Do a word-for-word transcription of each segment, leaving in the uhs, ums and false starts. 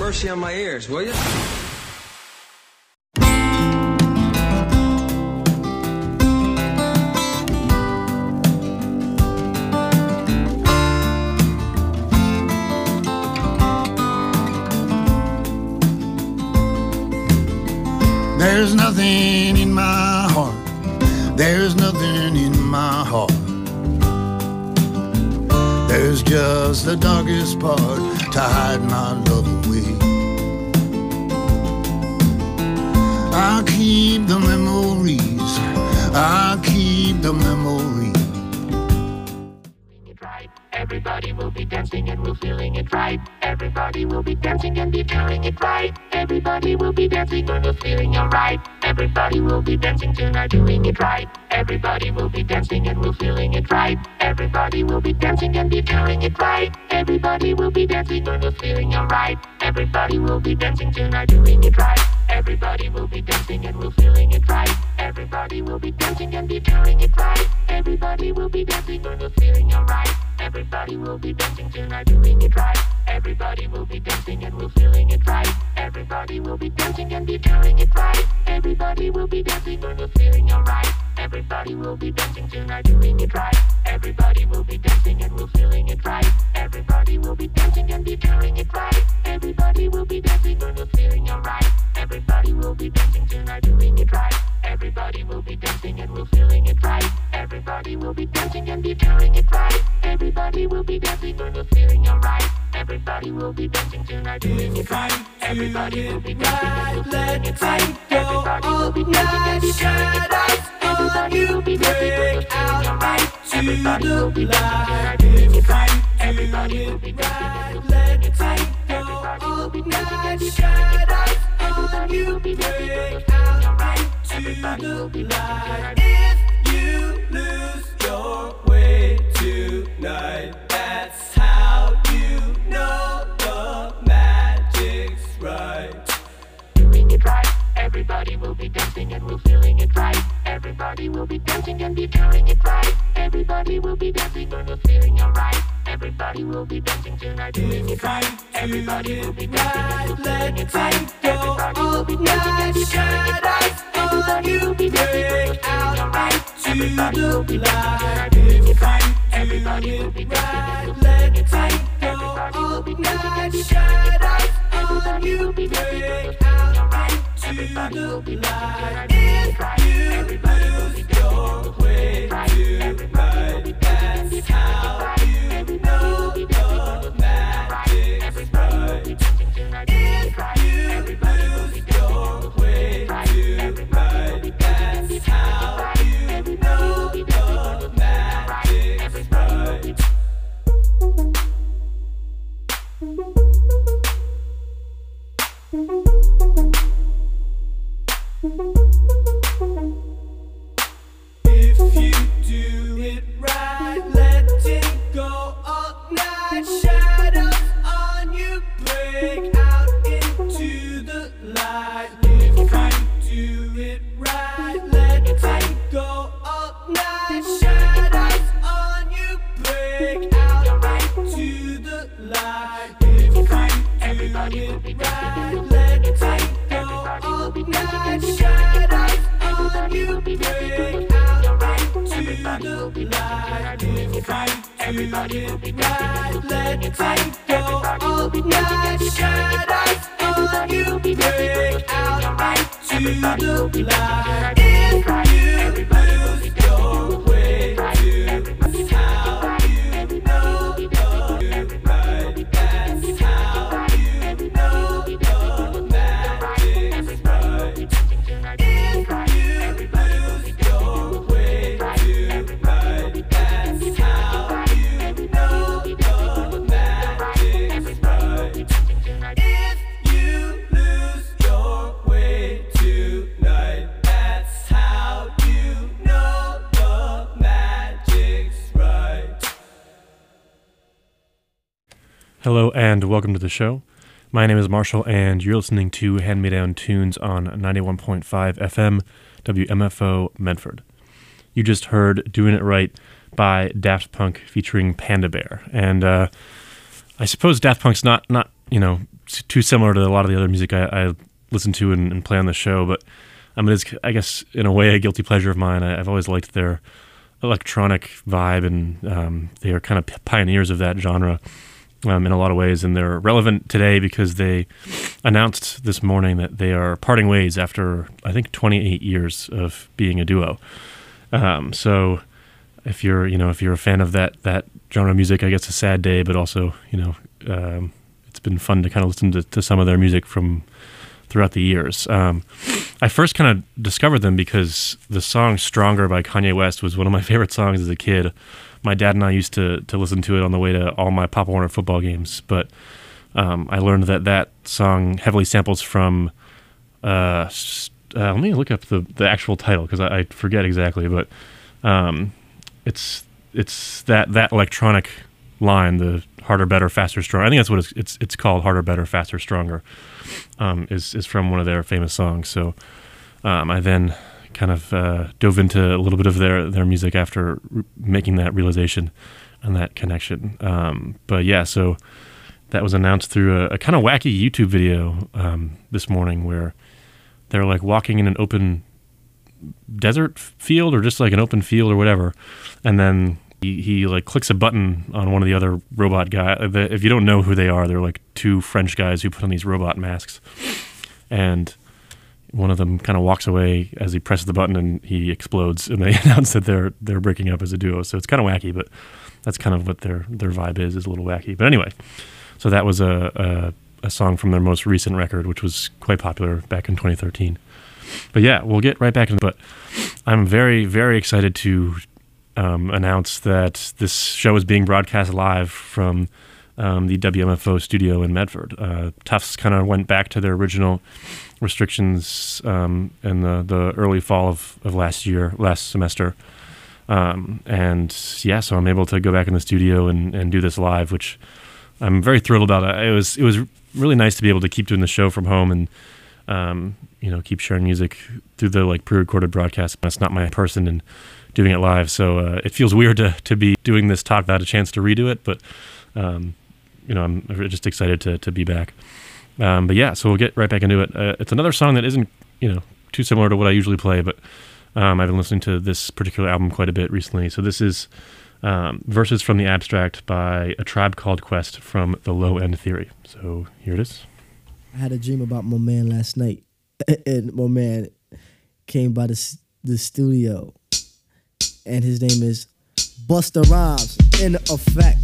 mercy on my ears, will you? There's nothing in my heart. There's nothing in my heart. There's just the darkest part to hide my love away. I keep the memories. I keep the memories. Everybody will be dancing and we're feeling it right. Everybody will be dancing and be feeling it right. Everybody will be dancing and we're feeling alright. Everybody will be dancing tonight, doing it right. Everybody will be dancing and we're feeling it right. Everybody will be dancing and be feeling it right. Everybody will be dancing and we're feeling alright. Everybody will be dancing tonight, doing it right. Everybody will be dancing and we're feeling it right. Everybody will be dancing and be feeling it right. Everybody will be dancing and we're feeling alright. Everybody will be dancing tonight, doing it right. Everybody will be dancing and we're feeling it right. Everybody will be dancing and be feeling it right. Everybody will be dancing and we're feeling alright. Everybody will be dancing tonight, doing it right. Everybody will be dancing and we're feeling it right. Everybody will be dancing and be feeling it right. Everybody will be dancing and we're feeling alright. Everybody will be dancing tonight, doing it right. Everybody will be dancing and we're feeling it right. Everybody will be dancing and be feeling it right. Everybody will be dancing and we're feeling alright. Everybody will be dancing tonight, doing it right. Everybody will be dancing and we're feeling it right. Everybody will be dancing and be feeling it right. Everybody will be dancing and we're feeling alright. Everybody will be dancing tonight, doing it right. Everybody will be dancing and we're feeling it right. Everybody will be dancing and be feeling it right. Everybody will be dancing and we're feeling alright. Everybody will be dancing tonight. If you lose your way tonight, that's how you know the magic's right. Doing it right. Everybody will be dancing and we're feeling it right. Everybody will be dancing and be feeling it right. Everybody will be dancing and we're feeling alright. Everybody will be dancing tonight, doing it right. Everybody will be dancing and we're feeling it right. Everybody will be dancing and be feeling it right. Everybody will be dancing and we're feeling alright. Everybody will be dancing tonight, doing it right. Everybody will be dancing and we're feeling it right. Everybody will be dancing and be feeling it right. Everybody will be dancing and we're feeling alright. Everybody will be dancing tonight, doing it right. Everybody will be dancing and we're feeling it right. Everybody will be dancing and be feeling it right. Everybody will be dancing and we're feeling alright. Everybody will be dancing tonight, doing it right. Everybody will be dancing and we're feeling it right. Everybody will be dancing and be feeling it right. Everybody will be dancing and we're feeling alright. Everybody will be dancing. If you do it right, let it go all night. Shadows on you break out into the light. If you do it right, let it go all night. Shadows on you break out into the light. If you do it right, let it go all night. Shadows on you break out into the light. If you do it right, let it go all night. Shadows on you break out into the light. If you lose your way to how you know the right, that's how you know the magic's right. If you lose your way tonight, that's how you know the magic's right. If you lose your way tonight, that's how you know the magic's right. Hello and welcome to the show. My name is Marshall and you're listening to Hand Me Down Tunes on ninety-one point five F M W M F O Medford. You just heard Doing It Right by Daft Punk featuring Panda Bear. And uh, I suppose Daft Punk's not, not, you know, too similar to a lot of the other music I, I listen to and, and play on the show, but I mean, it's, I guess, in a way, a guilty pleasure of mine. I, I've always liked their electronic vibe, and um, they are kind of pioneers of that genre um, in a lot of ways, and they're relevant today because they announced this morning that they are parting ways after, I think, twenty-eight years of being a duo. Um, so if you're, you know, if you're a fan of that that genre of music, I guess a sad day, but also, you know, um, it's been fun to kind of listen to, to some of their music from throughout the years. Um, I first kind of discovered them because the song "Stronger" by Kanye West was one of my favorite songs as a kid. My dad and I used to to listen to it on the way to all my Pop Warner football games, but um, I learned that that song heavily samples from, uh, uh, let me look up the, the actual title because I, I forget exactly, but um, it's it's that, that electronic line, the harder, better, faster, stronger. I think that's what it's it's, it's called, harder, better, faster, stronger, um, is, is from one of their famous songs. So um, I then kind of uh, dove into a little bit of their, their music after re- making that realization and that connection. Um, but yeah, so that was announced through a, a kind of wacky YouTube video um, this morning where they're like walking in an open desert field or just like an open field or whatever, and then he, he like clicks a button on one of the other robot guys. If you don't know who they are, they're like two French guys who put on these robot masks, and one of them kind of walks away as he presses the button and he explodes, and they announce that they're they're breaking up as a duo. So it's kind of wacky, but that's kind of what their their vibe is, is a little wacky. But anyway, so that was a, a, a song from their most recent record, which was quite popular back in twenty thirteen. But yeah, we'll get right back into it. But I'm very, very excited to um, announce that this show is being broadcast live from um, the W M F O studio in Medford. Uh, Tufts kind of went back to their original restrictions um, in the, the early fall of, of last year, last semester. Um, and yeah, so I'm able to go back in the studio and, and do this live, which I'm very thrilled about. It was, it was really nice to be able to keep doing the show from home and, um, you know, keep sharing music through the like pre-recorded broadcast. That's not my person and doing it live. So uh, it feels weird to, to be doing this talk without a chance to redo it. But, um, you know, I'm just excited to, to be back. Um, but yeah, so we'll get right back into it. Uh, it's another song that isn't, you know, too similar to what I usually play, but um, I've been listening to this particular album quite a bit recently. So this is um, Verses from the Abstract by A Tribe Called Quest from The Low End Theory. So here it is. I had a dream about my man last night, and my man came by the, the studio, and his name is Busta Rhymes, in effect.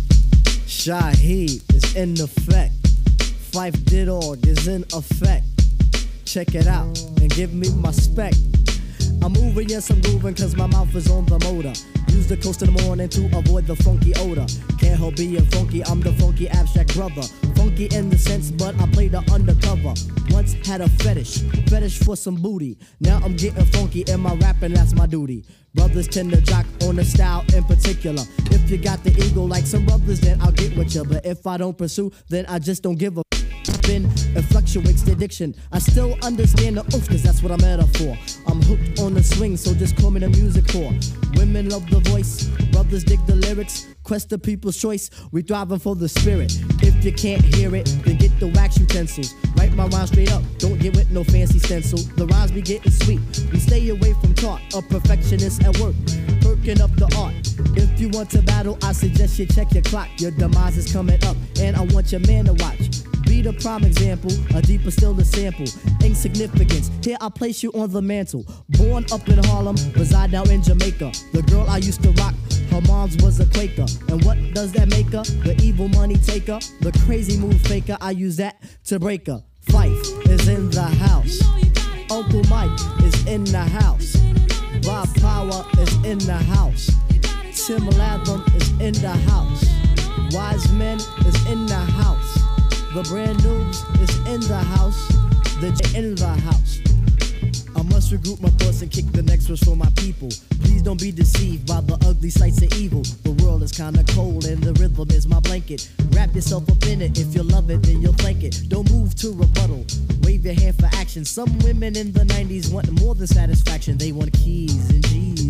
Shaheed is in effect. Fife Didorg is in effect. Check it out and give me my spec. I'm moving, yes I'm grooving, cause my mouth is on the motor. Use the coast in the morning to avoid the funky odor. Can't help being funky, I'm the funky abstract brother. Funky in the sense, but I play the undercover. Once had a fetish, fetish for some booty. Now I'm getting funky in my rapping, that's my duty. Brothers tend to jock on the style in particular. If you got the ego like some brothers, then I'll get with you. But if I don't pursue, then I just don't give a spin. It fluctuates the addiction. I still understand the oof, cause that's what I'm at for. I'm hooked on the swing, so just call me the music whore. Women love the voice, brothers dig the lyrics. Quest the people's choice, we thriving for the spirit. If you can't hear it, then get the wax utensils. Write my rhyme straight up, don't get with no fancy stencil. The rhymes be getting sweet, we stay away from talk. A perfectionist at work, perking up the art. If you want to battle, I suggest you check your clock. Your demise is coming up, and I want your man to watch. Be the prime example, a deeper still the sample. Insignificance, here I place you on the mantle. Born up in Harlem, reside now in Jamaica. The girl I used to rock, her mom's was a Quaker. And what does that make her? The evil money taker, the crazy move faker. I use that to break her. Fife is in the house. Uncle Mike is in the house. Bob Power is in the house. Tim Latham is in the house. Wise Men is in the house. The brand noobs is in the house. The J in the house. I must regroup my thoughts and kick the next verse for my people. Please don't be deceived by the ugly sights of evil. The world is kinda cold and the rhythm is my blanket. Wrap yourself up in it. If you love it, then you'll flank it. Don't move to rebuttal. Wave your hand for action. Some women in the nineties want more than satisfaction. They want keys and G's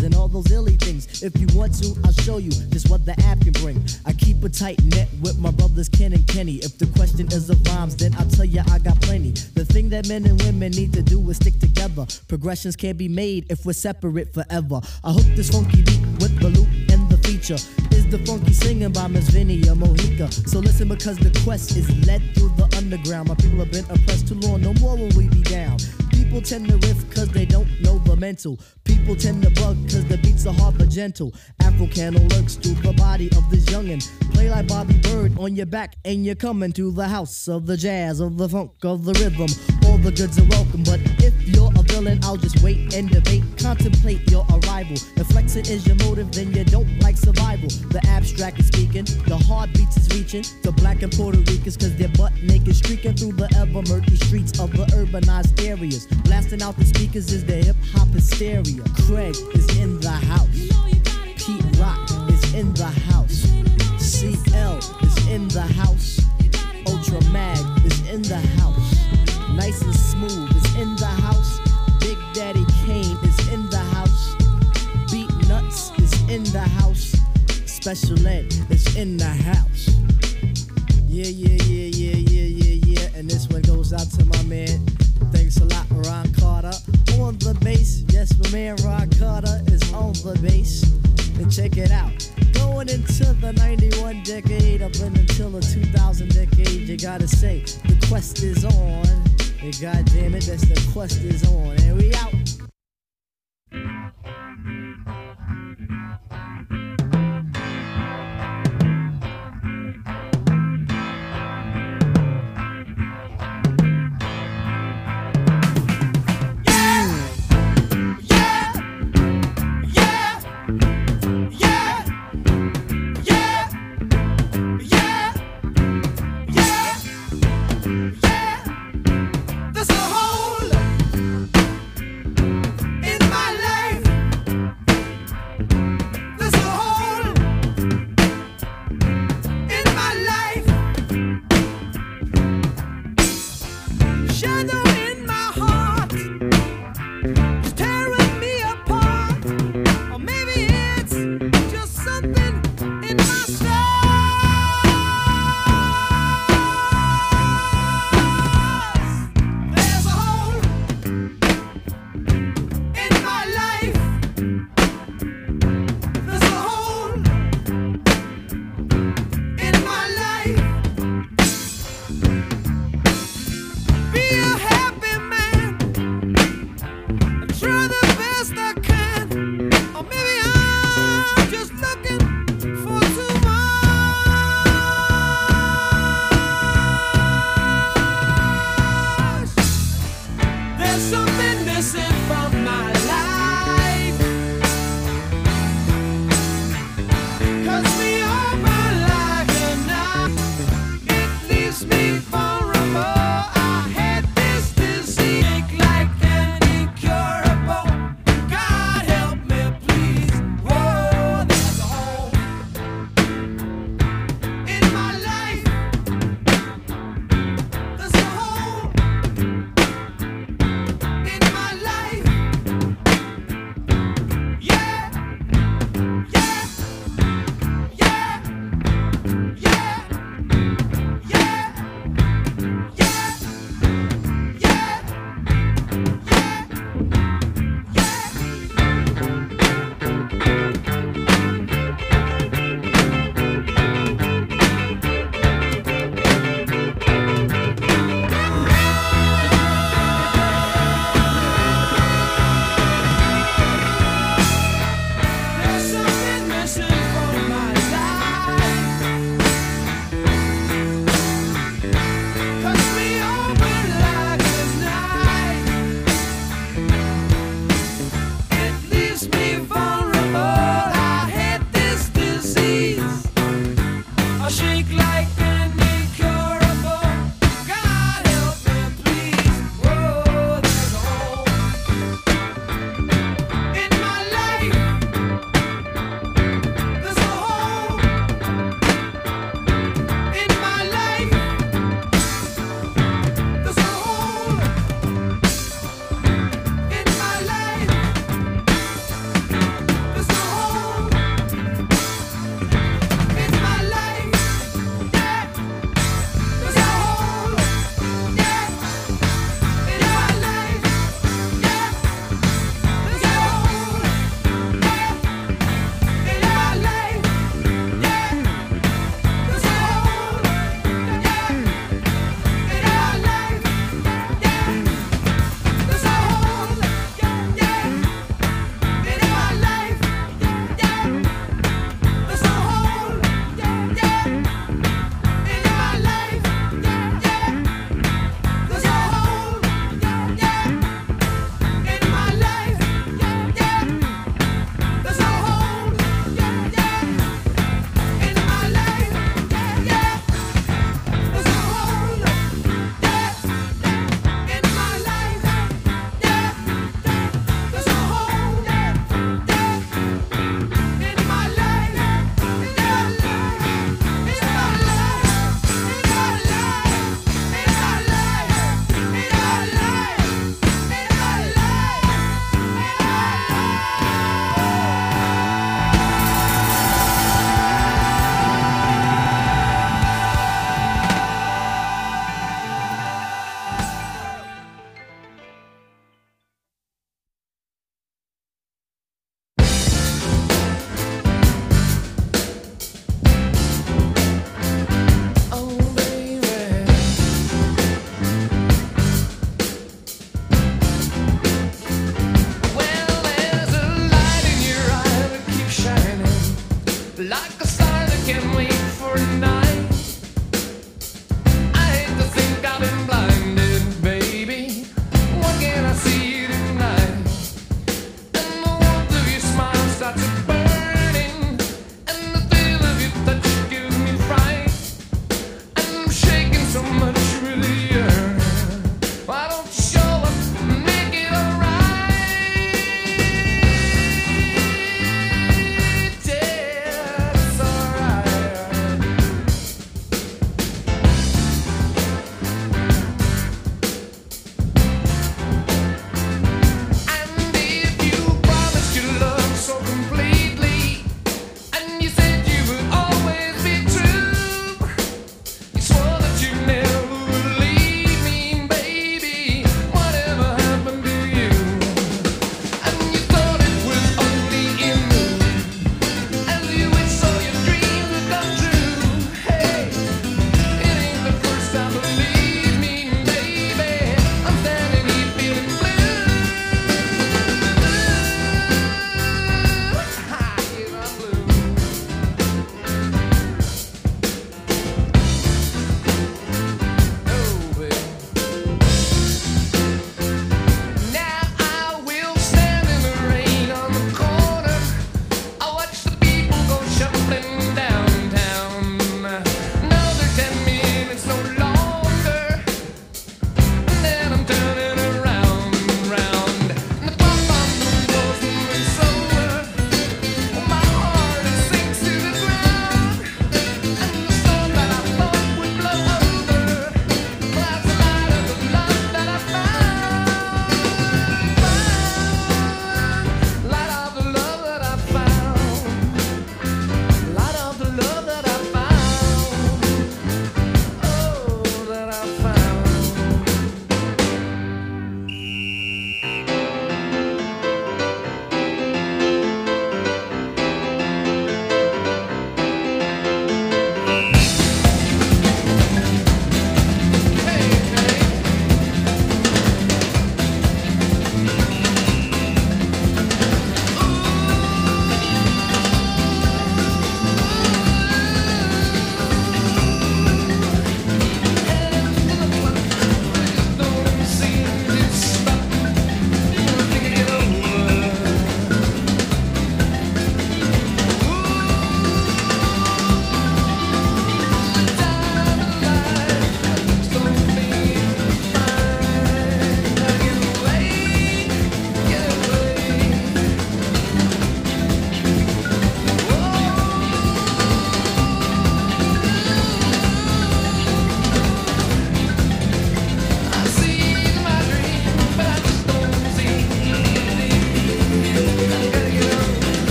things and all those illy things. If you want to, I'll show you just what the app can bring. I keep a tight net with my brothers Ken and Kenny. If the question is of rhymes, then I'll tell ya I got plenty. The thing that men and women need to do is stick together. Progressions can't be made if we're separate forever. I hook this funky beat with the loop and the feature is the funky singing by Miss Vinny or Mohica. So listen, because the quest is led through the underground. My people have been oppressed too long, no more will we be down. People tend to riff cause they don't know the mental. People tend to bug cause the beats are hard but gentle. Afro Cano lurks through the body of this youngin'. Play like Bobby Bird on your back and you're coming to the house of the jazz, of the funk, of the rhythm. All the goods are welcome, but if you're a villain, I'll just wait and debate. Contemplate your arrival. If flexing is your motive, then you don't like survival. The abstract is speaking, the heartbeats is reaching to black and Puerto Ricans cause they're butt naked, streaking through the ever murky streets of the urbanized areas. Blasting out the speakers is the hip hop hysteria. Craig is in the house. Pete Rock is in the house. C L is in the house. Ultra Mag is in the house. Nice and Smooth is in the house. Big Daddy Kane is in the house. Beat Nuts is in the house. Special Ed is in the house. Yeah, yeah, yeah, yeah, yeah, yeah, yeah. And this one goes out to my man. Thanks a lot, Ron Carter. On the bass, yes, my man Ron Carter is on the bass. And check it out. Going into the ninety-one decade, up and until the two thousand decade, you gotta say, the quest is on. And God damn it, that's the quest is on. And we out. There's a hole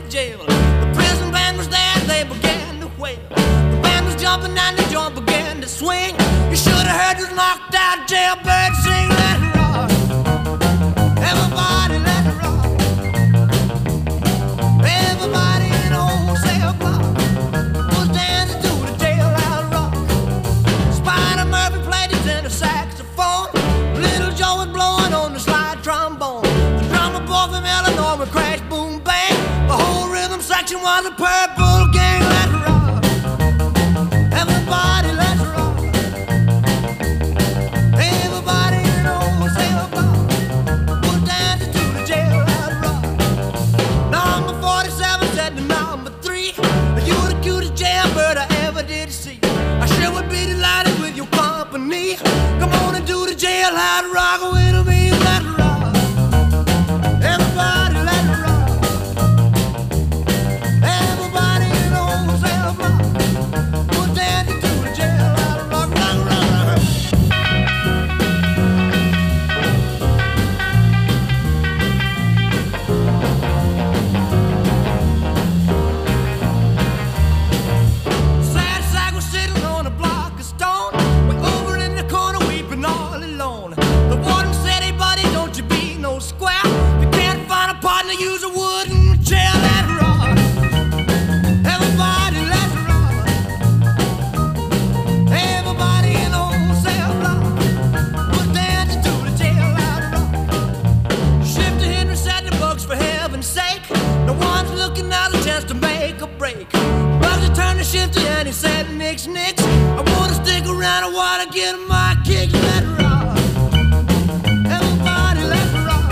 jail. The prison band was there, they began to wail. The band was jumping and the joint began to swing. You should have heard this knocked out jailbird sing. Let it rock, everybody let it rock. Everybody in the whole cell block was dancing to the jailhouse rock. Spider Murphy played his tenor saxophone. Little Joe was blowing on the slide trombone. The drummer boy from Illinois would crash, boom, bang. The whole rhythm section was a purple gang. Let it rock, everybody let it rock. Everybody in the whole cell block was dancing to the jailhouse rock. Number forty-seven said to number three, you were the cutest jailbird I ever did see. I sure would be delighted with your company. Come on and do the jailhouse rock with me. Let it rock, everybody let it rock. Everybody in the whole cell block was dancing to the jailhouse rock. Rock, rock, rock. Sad sack was sitting on a block of stone, way over in the corner weeping all alone. The warden said, hey buddy, don't you be no square. You can't find a partner, use a wooden chair. Let it rock, everybody let it rock. Everybody in the whole cell block was dancing to the jailhouse rock. Shifty Henry said the books for heaven's sake. No one's looking out a chance to make a break. Bugsy turned to Shifty and he said, nix, nix. I wanna stick around, I wanna get my kicks. Let it rock, everybody let it rock.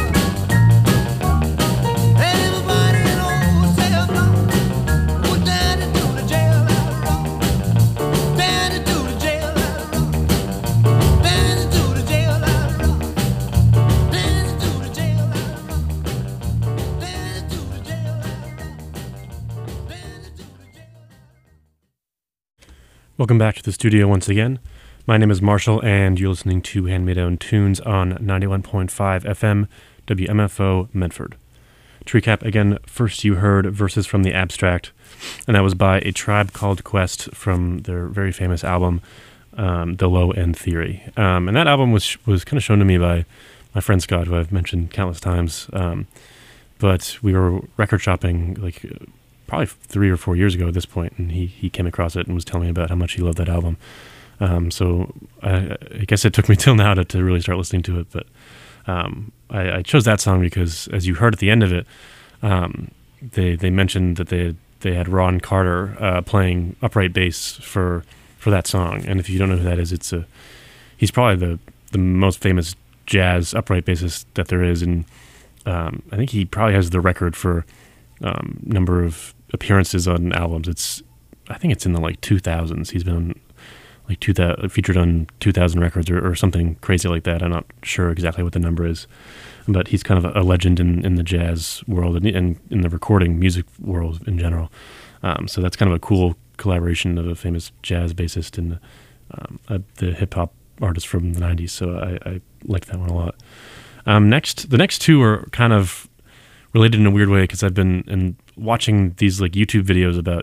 Everybody in the whole cell block was dancing to the jailhouse rock. Dancing to the jailhouse rock. Dancing to the jailhouse rock. Dancing to the jailhouse rock. Dancing to the jailhouse rock. Dancing to the jailhouse. Welcome back to the studio once again. My name is Marshall, and you're listening to Hand-Me-Down Tunes on ninety-one point five F M, W M F O, Medford. To recap again, first you heard Verses from the Abstract, and that was by A Tribe Called Quest from their very famous album, um, The Low End Theory. Um, and that album was was kind of shown to me by my friend Scott, who I've mentioned countless times. Um, but we were record shopping like uh, probably three or four years ago at this point, and he, he came across it and was telling me about how much he loved that album. Um, so I, I guess it took me till now to, to really start listening to it, but um, I, I chose that song because, as you heard at the end of it, um, they they mentioned that they they had Ron Carter uh, playing upright bass for for that song, and if you don't know who that is, it's a he's probably the the most famous jazz upright bassist that there is, and um, I think he probably has the record for um, number of appearances on albums. It's I think it's in the like two thousands. He's been on like two thousand, featured on two thousand records or, or something crazy like that. I'm not sure exactly what the number is, but he's kind of a, a legend in, in the jazz world and, and in the recording music world in general. Um, so that's kind of a cool collaboration of a famous jazz bassist and um, a, the hip hop artist from the nineties. So I, I like that one a lot. Um, next, the next two are kind of related in a weird way because I've been in watching these like YouTube videos about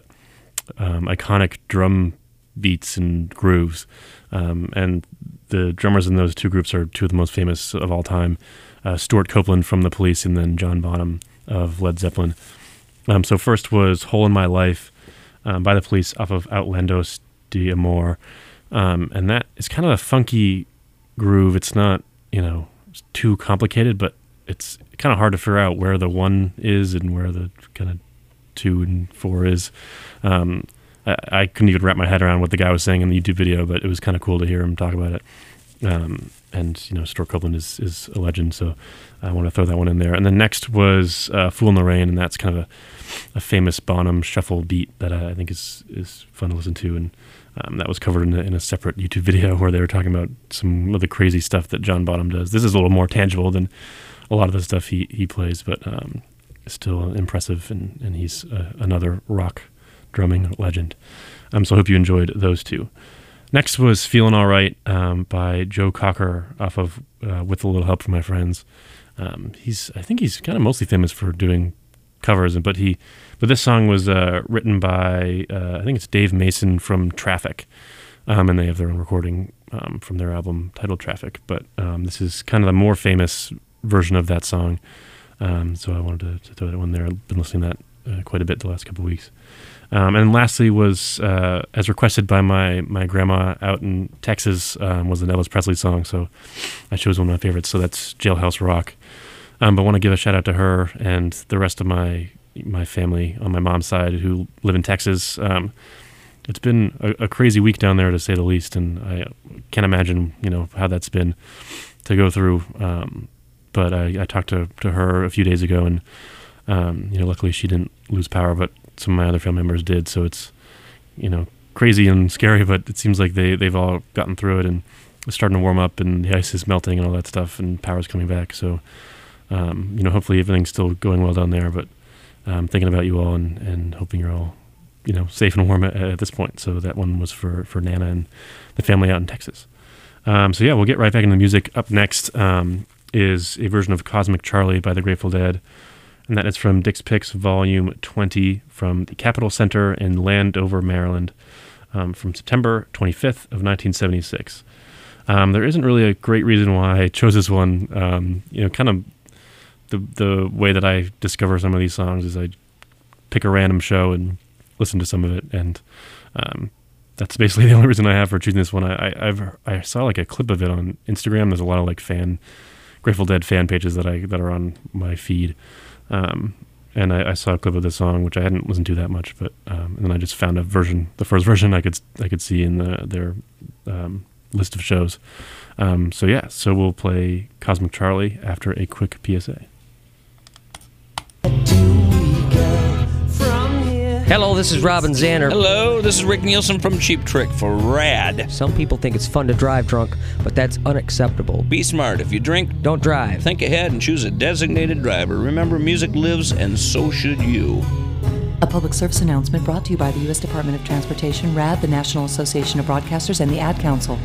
um, iconic drum beats and grooves, um, and the drummers in those two groups are two of the most famous of all time, uh, Stuart Copeland from The Police and then John Bonham of Led Zeppelin. Um, so first was Hole in My Life um, by The Police off of Outlandos d'Amour, um, and that is kind of a funky groove. It's not, you know, too complicated, but it's kind of hard to figure out where the one is and where the kind of two and four is. Um, I, I couldn't even wrap my head around what the guy was saying in the YouTube video, but it was kind of cool to hear him talk about it. Um, and, you know, Stuart Copeland is, is a legend, so I want to throw that one in there. And then next was uh, Fool in the Rain, and that's kind of a, a famous Bonham shuffle beat that I, I think is, is fun to listen to. And um, that was covered in a, in a separate YouTube video where they were talking about some of the crazy stuff that John Bonham does. This is a little more tangible than a lot of the stuff he, he plays, but um, still impressive, and, and he's uh, another rock drumming legend. Um, so I hope you enjoyed those two. Next was Feeling All Right um, by Joe Cocker off of uh, With a Little Help from My Friends. Um, he's I think he's kind of mostly famous for doing covers, but he, but this song was uh, written by uh, I think it's Dave Mason from Traffic, um, and they have their own recording um, from their album titled Traffic. But um, this is kind of the more famous version of that song, um, so I wanted to, to throw that one there. I've been listening to that uh, quite a bit the last couple of weeks. Um, and lastly was, uh, as requested by my, my grandma out in Texas, um, was an Elvis Presley song, so I chose one of my favorites, so that's Jailhouse Rock. Um, but I want to give a shout out to her and the rest of my my family on my mom's side who live in Texas. Um, it's been a, a crazy week down there, to say the least, and I can't imagine, you know, how that's been to go through. Um, but I, I talked to, to her a few days ago, and um, you know, luckily she didn't lose power, but some of my other family members did. So it's, you know, crazy and scary, but it seems like they they've all gotten through it, and it's starting to warm up, and the ice is melting and all that stuff, and power's coming back. So, um, you know, hopefully everything's still going well down there. But I'm thinking about you all, and, and hoping you're all, you know, safe and warm at, at this point. So that one was for, for Nana and the family out in Texas. Um, so yeah, we'll get right back into the music. Up next um, is a version of Cosmic Charlie by the Grateful Dead, and that is from Dick's Picks Volume twenty from the Capitol Center in Landover, Maryland, um, from September twenty-fifth of nineteen seventy-six. Um, there isn't really a great reason why I chose this one. Um, you know, kind of the the way that I discover some of these songs is I pick a random show and listen to some of it, and um, that's basically the only reason I have for choosing this one. I, I I've I saw like a clip of it on Instagram. There's a lot of like fan Grateful Dead fan pages that I that are on my feed, um, and I, I saw a clip of this song, which I hadn't listened to that much, but um, and then I just found a version, the first version I could I could see in the, their um, list of shows. Um, so yeah, so we'll play Cosmic Charlie after a quick P S A. Hello, this is Robin Zander. Hello, this is Rick Nielsen from Cheap Trick for RAD. Some people think it's fun to drive drunk, but that's unacceptable. Be smart. If you drink, don't drive. Think ahead and choose a designated driver. Remember, music lives, and so should you. A public service announcement brought to you by the U S Department of Transportation, RAD, the National Association of Broadcasters, and the Ad Council.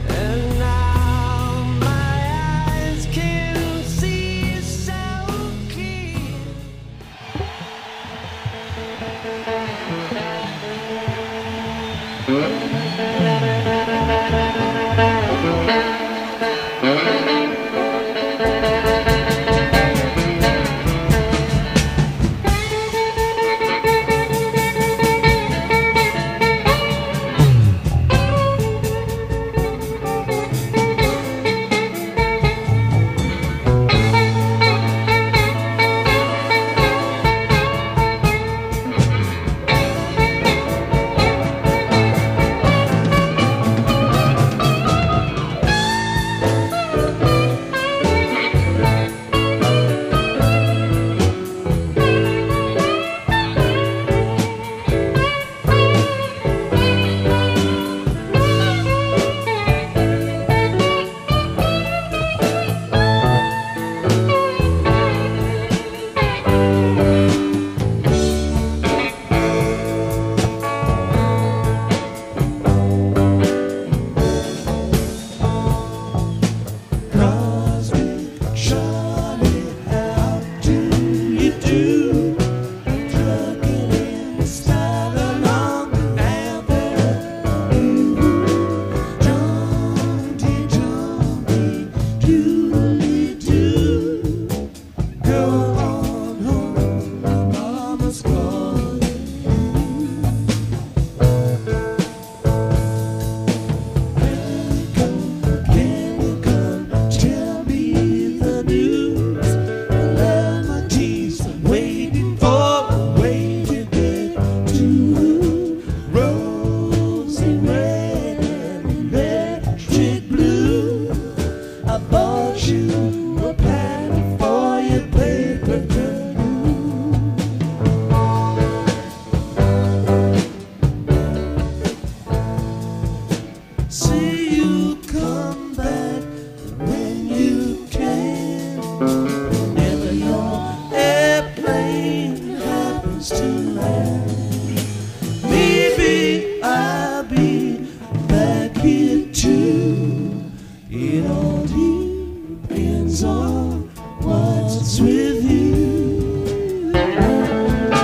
What's with you?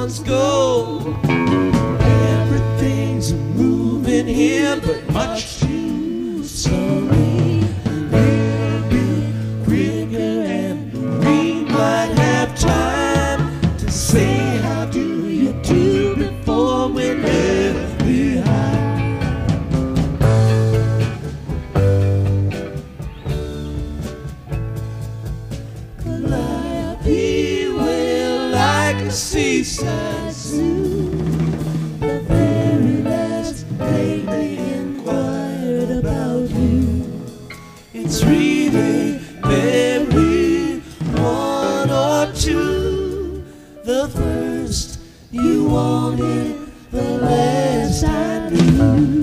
ones go. Everything's moving here, but much too slowly. Little bit quicker, and we might have time to say how do you do before we're left behind. Calliope will like a seaside zoo. The very last day they inquired about you. It's really very one or two. The first you wanted, the last I knew.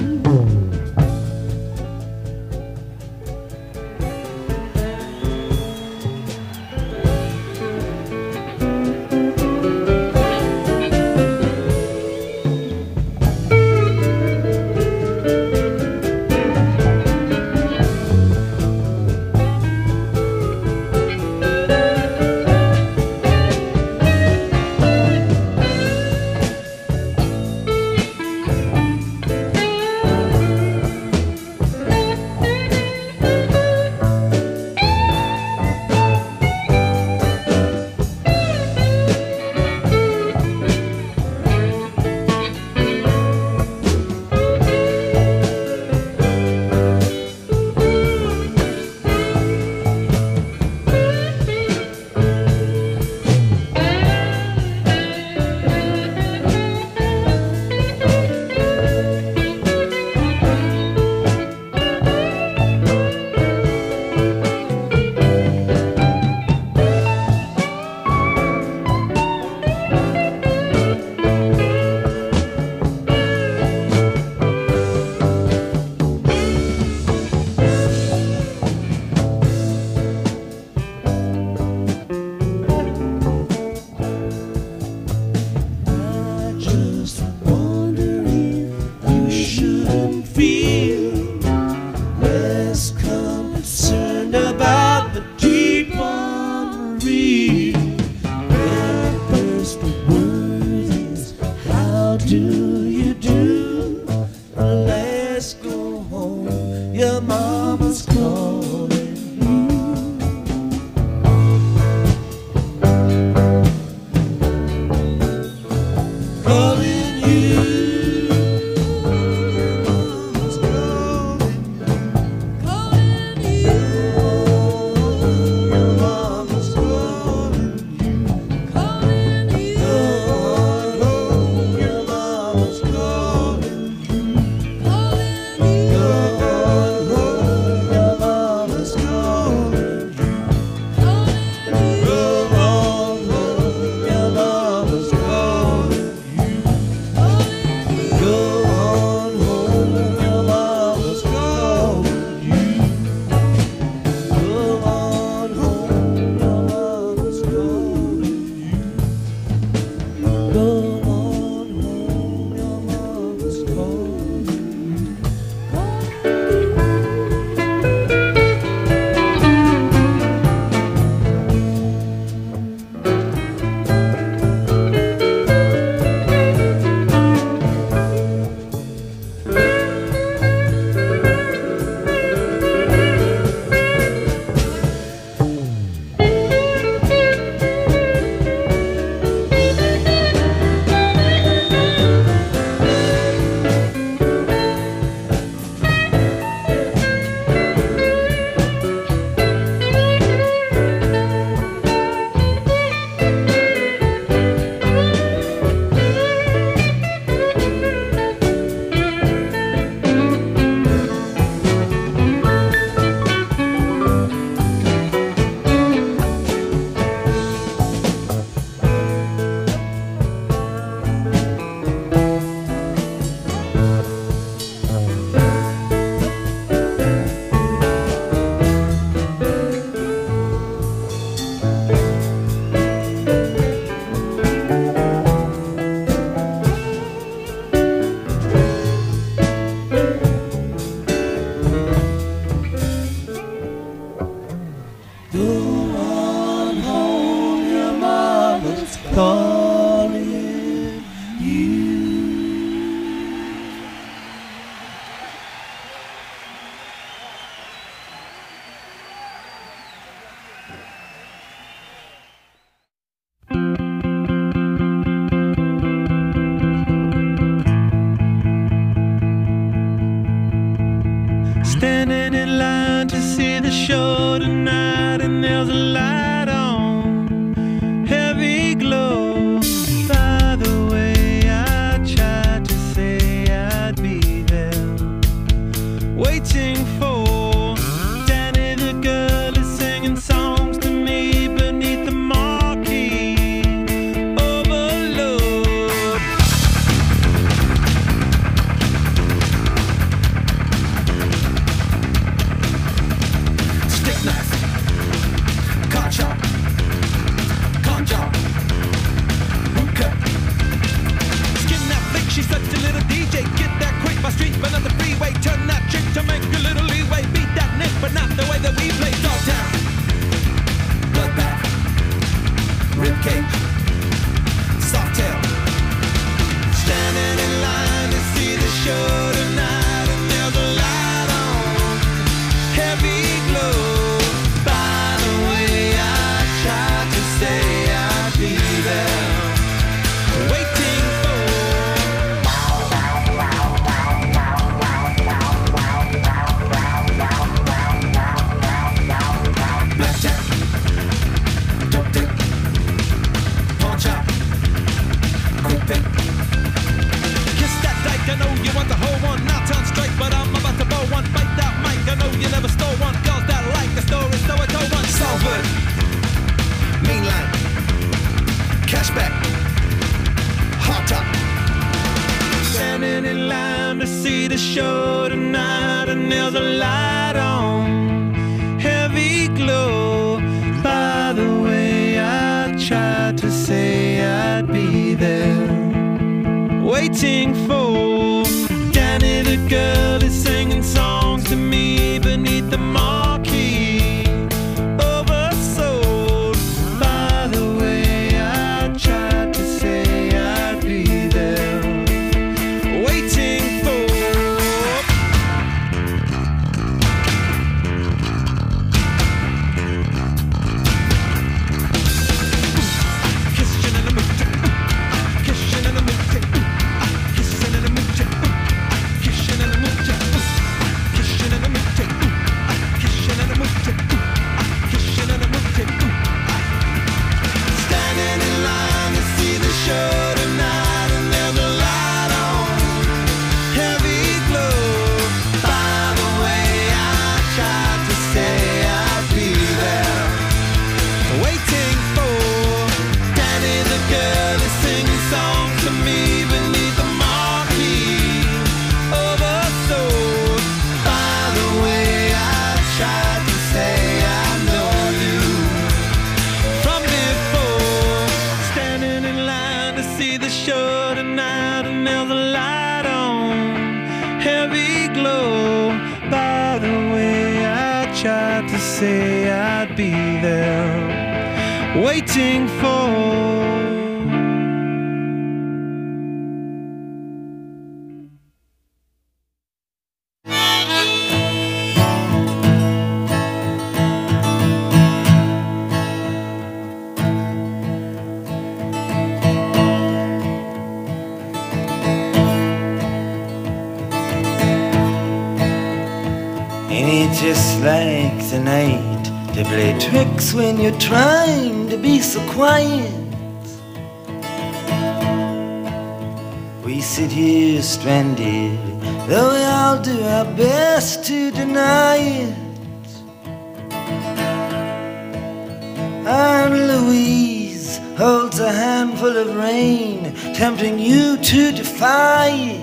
see the show tonight, and there's a light on, heavy glow. By the way, I tried to say I'd be there, waiting for Danny the girl is singing songs to me beneath the marquee. Overload. Stick knife, car chop, con job, boot cut. Skin that flick, she's such a little D J. Get that quick, my streets, but not the freeway. Turn that trick to make a little leeway. Beat that nick, but not the way that we play. Dogtown, bloodbath, ribcage, softail. Standing in line to see the show tonight, and there's a light on, heavy glow. By the way, I tried to say I'd be there, waiting for Blackjack, dope dick, pawn shop, quick pick. kiss that dyke. I know you want the whole one, now turn straight, but I'm about to blow one. Bite that mic, I know you never stole one. Girls that like the story, so I told one. Salford, mean line, cashback, hot top. Standing in line to see the show tonight, and there's a light on, heavy glow. By the way, I tried to say I'd be there, waiting for Danny the girl is singing songs to me beneath the marquee. Oversold. By the way, I tried to say I'd be there, waiting for kissing in the mood, kissing in the mood, kissing in the mood, kissing in the mood, kissing in the mood, kissing in the mood, kissing in the mood. Standing in line to see the show tonight, and there's a light on, heavy glow. By the way, I tried to say I'd be there, waiting for Danny the girl is singing songs to me beneath the marquee. Oversold. By the way, I tried to say I know you from before. Standing in line to see the show tonight, and there's a light on, heavy glow. By the way, I tried to say I'd be there, waiting for Ain't it just like the night to play tricks when you're trying to be so quiet? We sit here stranded, though we all do our best to deny it. And Louise holds a handful of rain, tempting you to defy it.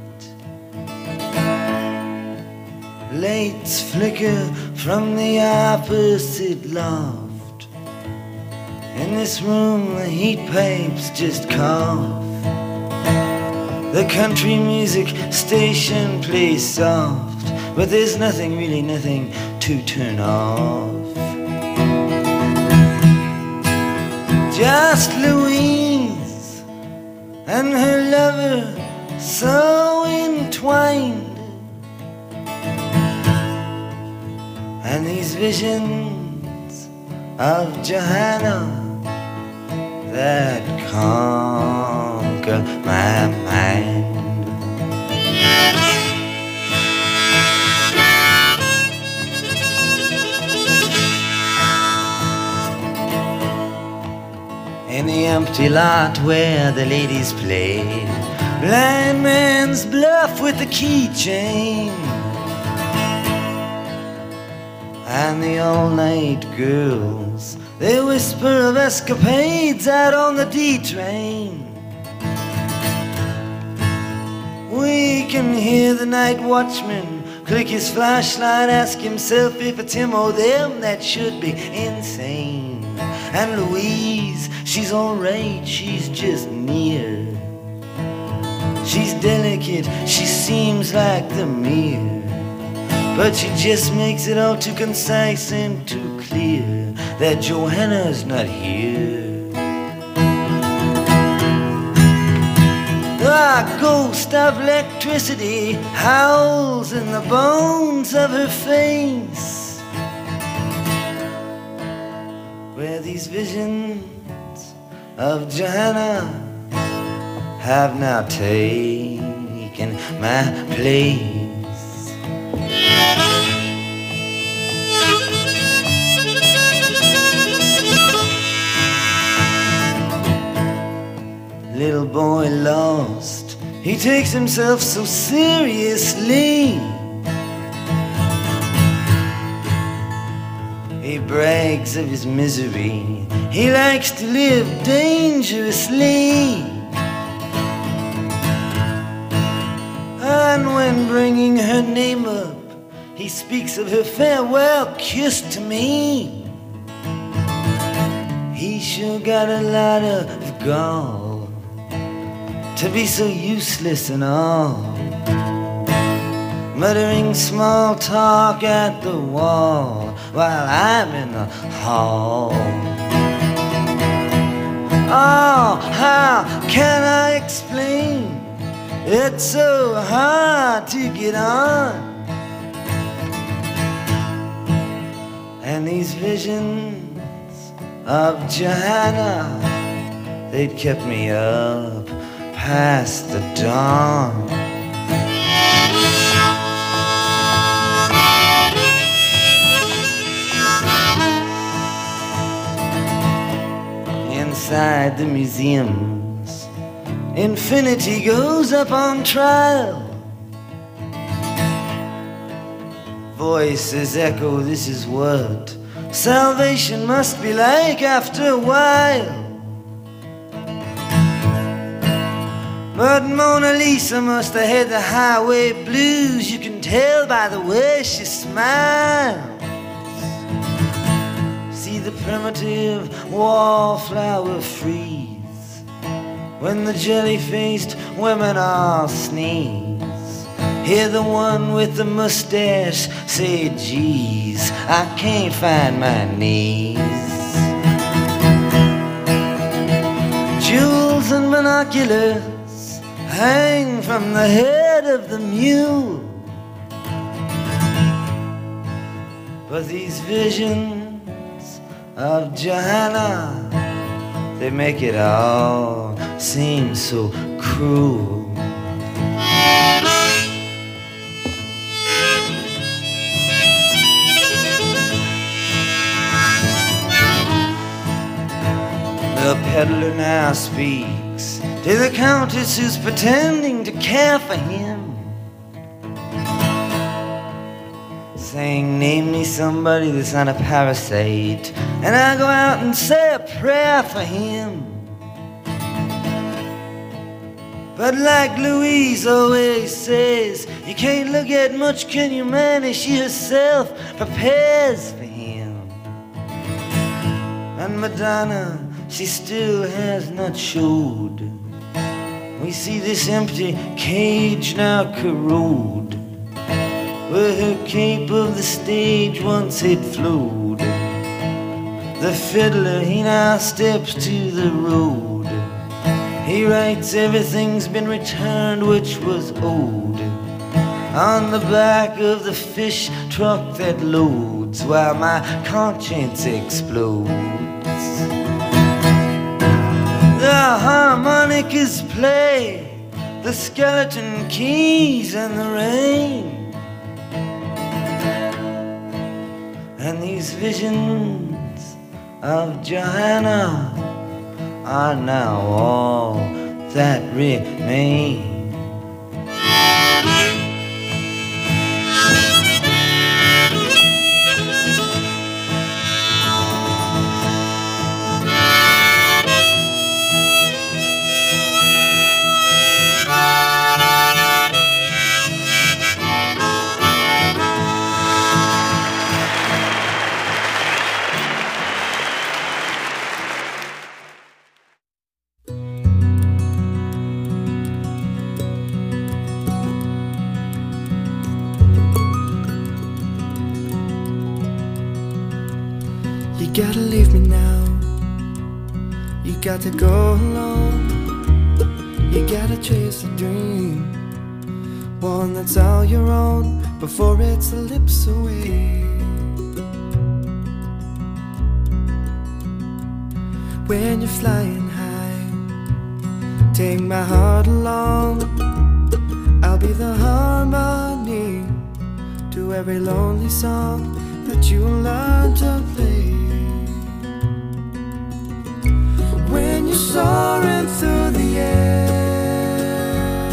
Lights flicker from the opposite loft. In this room the heat pipes just cough. The country music station plays soft, but there's nothing, really nothing to turn off. Just Louise and her lover so entwined. And these visions of Johanna that conquer my mind. the empty lot where the ladies play. Blind man's bluff with the keychain. And the all-night girls, they whisper of escapades out on the D-train. We can hear the night watchman click his flashlight, ask himself if it's him or them that should be insane. And Louise, she's alright, she's just near. She's delicate, she seems like the mirror, but she just makes it all too concise and too clear that Johanna's not here. The ghost of electricity howls in the bones of her face, where these visions of Johanna have now taken my place. Little boy lost, he takes himself so seriously. He brags of his misery, he likes to live dangerously. And when bringing her name up, he speaks of her farewell kiss to me. He sure got a lot of gall to be so useless and all, muttering small talk at the wall while I'm in the hall. Oh, how can I explain? It's so hard to get on. And these visions of Johanna, they'd kept me up past the dawn. Inside the museums, infinity goes up on trial. Voices echo, this is what salvation must be like after a while. But Mona Lisa must have had the highway blues. You can tell by the way she smiles. See the primitive wallflower freeze when the jelly-faced women all sneeze. Hear the one with the mustache say, geez, I can't find my knees. Jewels and binoculars hang from the head of the mule, but these visions of Johanna, they make it all seem so cruel. The peddler now speaks to the countess who's pretending to care for him, saying, name me somebody that's not a parasite, and I go out and say a prayer for him. But like Louise always says, you can't look at much, can you, man? And she herself prepares for him. And Madonna, she still has not showed. We see this empty cage now corrode, where her cape of the stage once had flowed. The fiddler, he now steps to the road. He writes everything's been returned which was owed on the back of the fish truck that loads, while my conscience explodes. The harmonicas play, the skeleton keys and the rain, and these visions of Johanna, are now all that remain. You gotta leave me now. You got to go alone. You gotta chase a dream, one that's all your own, before it slips away. When you're flying high, take my heart along. I'll be the harmony to every lonely song that you learn to play. When you're soaring through the air,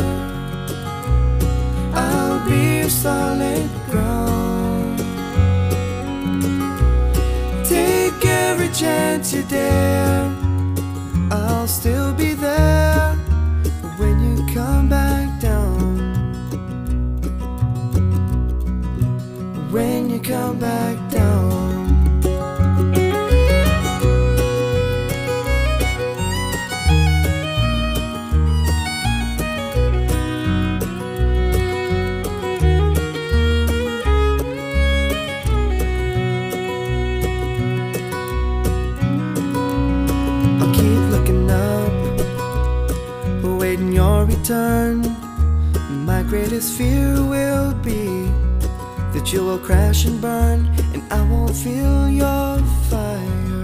I'll be solid ground. Take every chance you dare, I'll still be there when you come back down. When you come back down. I'll keep looking up, awaiting your return. My greatest fear will be that you will crash and burn, and I won't feel your fire.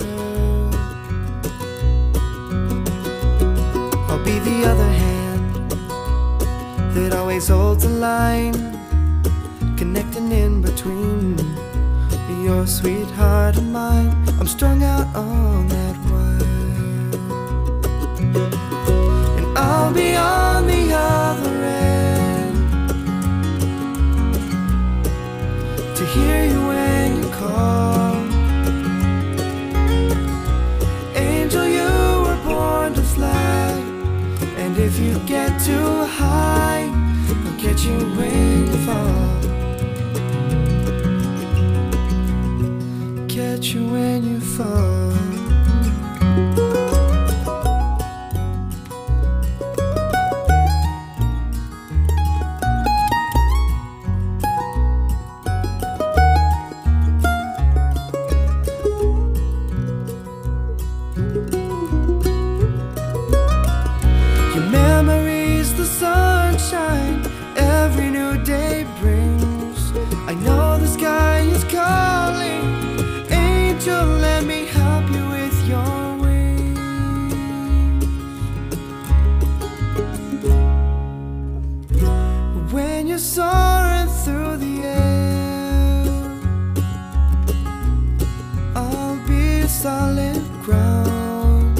I'll be the other hand that always holds the line, connecting in between your sweetheart and mine. I'm strung out on that wire, and I'll be on the other end to hear you when you call. Angel, you were born to fly, and if you get too high, I'll catch you when you fall. Catch you when you fall. Your memories, the sunshine every new day brings. I know the sky is calling. Angel, let me help you with your wings. When you're soaring through the air, I'll be solid ground.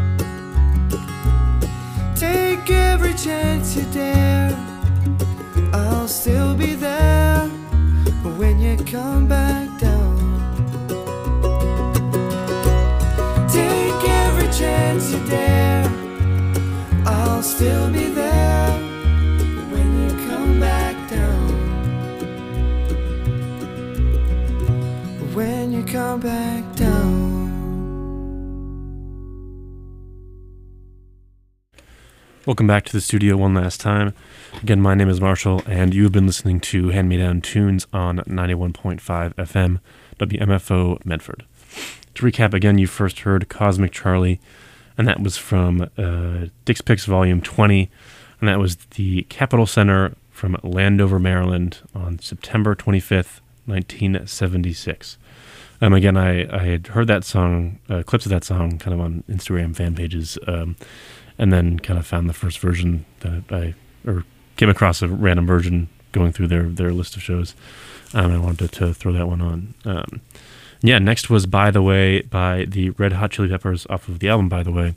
Take every chance you dare, I'll still be there when you come back down. Take every chance you dare, I'll still be there when you come back down. When you come back down. Welcome back to the studio one last time. Again, my name is Marshall, and you have been listening to Hand Me Down Tunes on ninety-one point five F M, W M F O Medford. To recap again, you first heard Cosmic Charlie, and that was from uh, Dick's Picks Volume twenty, and that was the Capitol Center from Landover, Maryland on September twenty-fifth, nineteen seventy-six. Um, again, I, I had heard that song, uh, clips of that song kind of on Instagram fan pages, um, and then kind of found the first version that I, or came across a random version going through their, their list of shows. Um, and I wanted to, to throw that one on. Um, yeah, next was By the Way by the Red Hot Chili Peppers off of the album By the Way.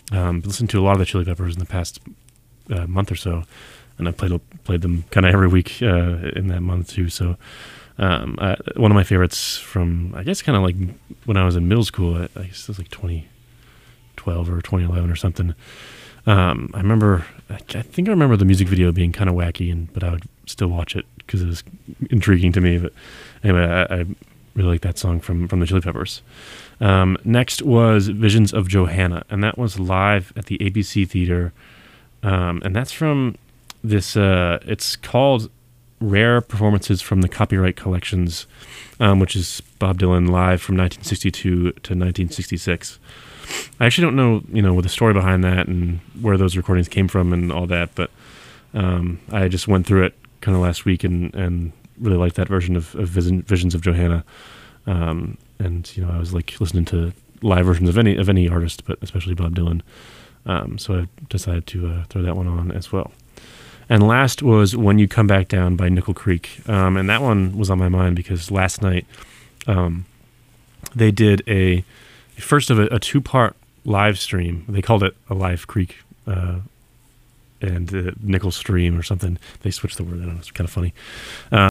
Um, listened to a lot of the Chili Peppers in the past uh, month or so, and I played played them kind of every week uh, in that month too. So um, uh, one of my favorites from, I guess, kind of like when I was in middle school. I, I guess it was like twenty twelve or twenty eleven or something. Um, I remember, I, I think I remember the music video being kind of wacky, and but I would still watch it because it was intriguing to me. But anyway, I, I really like that song from from the Chili Peppers. Um, next was Visions of Johanna, and that was live at the A B C Theater, um, and that's from this, uh, it's called Rare Performances from the Copyright Collections, um, which is Bob Dylan live from nineteen sixty-two to nineteen sixty-six. I actually don't know, you know, what the story behind that and where those recordings came from and all that, but um, I just went through it kind of last week and, and really liked that version of, of Vision, Visions of Johanna. Um, and you know, I was like listening to live versions of any of any artist, but especially Bob Dylan. Um, so I decided to uh, throw that one on as well. And last was When You Come Back Down by Nickel Creek, um, and that one was on my mind because last night um, they did a first of a, a two-part live stream. They called it a Live Creek uh, and uh, Nickel Stream or something. They switched the word. I don't know. It's kind of funny. Uh,